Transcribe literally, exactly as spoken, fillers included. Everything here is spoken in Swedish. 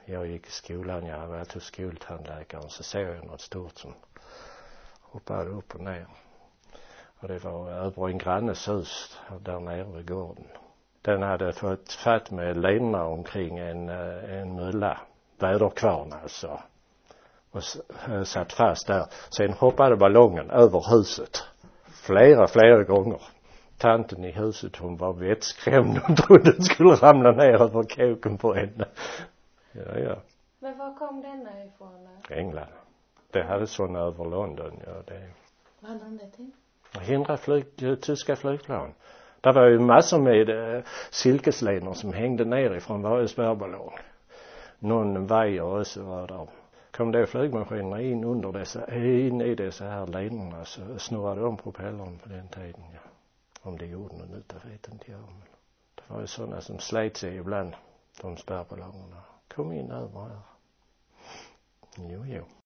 Jag gick i skolan, jag var till skoltandläkaren, så såg jag något stort som hoppade upp och ner. Och det var över en grannes hus där nere vid gården. Den hade fått fatt med lenorna omkring en, en mylla, väderkvarn alltså. Och satt fast där. Sen hoppade ballongen över huset. Flera, flera gånger. Tanten i huset, hon var vettskrämd. Hon trodde den skulle ramla ner över kåken på henne. Ja, ja. Men var kom denna ifrån? England. Det hade sådana över London, ja det. Vad hade de det till? Hindra flyg, tyska flygplan. Det var ju massor med eh, silkeslenor som hängde ner ifrån varje spärrballong. Någon vajer också var där. Kom då flygmaskinerna in under dessa, in i dessa här lenorna, så snurrade de propellern på den tiden. Ja. Om det gjorde något nytta vet inte jag. Men det var ju sådana som slet sig ibland, de spärrballongerna. Kom in över här. Jo, jo.